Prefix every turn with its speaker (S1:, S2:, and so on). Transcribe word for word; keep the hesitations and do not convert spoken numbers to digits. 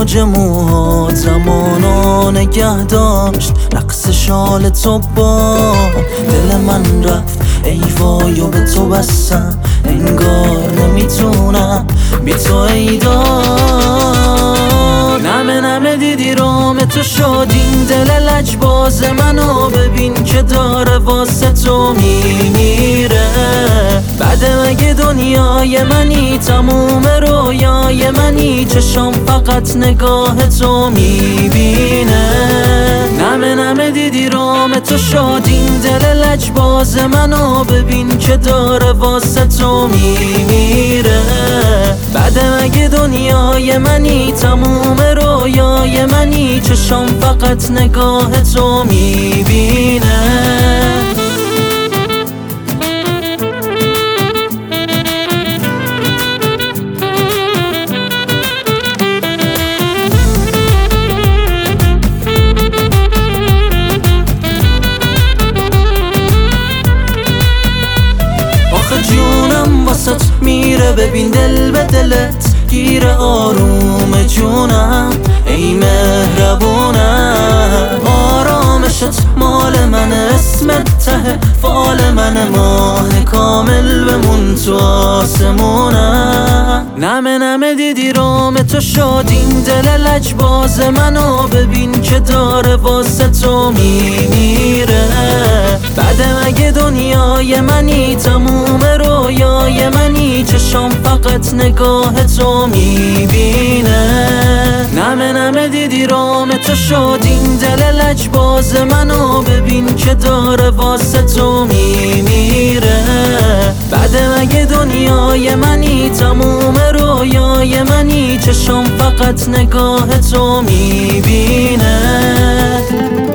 S1: موج موها زمانو نگه داشت، رقص شال تو با دل من رفت. ای وای و به تو بستم، انگار نمیتونم بی تو ای داد. نمه نمه دیدی رام تو شد این دل لجباز منو، ببین که داره واسه تو میمیره. بعد مگه دنیای منی، تموم رویای منی، چشام فقط نگاه تو میبینه. نمه نمه دیدی رام تو شد این دل لجباز منو، ببین که داره واسه تو میمیره. بعد مگه دنیای منی، تموم رویای منی، چشام فقط نگاه تو میبینه. جونم واسط میره، ببین دل به دلت گیره آروم جونم. ای مهربونم آرامشت مال من، اسمت ته فال من، ماه کامل بمون تو آسمونم. نمه نمه دیدی رام تو شد این دل لجباز منو، ببین که داره واسه تو میمیره. بعد مگه دنیای منی، تموم رویای منی، چشام فقط نگاه تو میبینه. نمه نمه دیدی رام تو شد این دل لجباز منو، ببین که داره واسه تو میمیره. بعد مگه دنیای منی، تموم رویای منی، چشام فقط نگاه تو میبینه.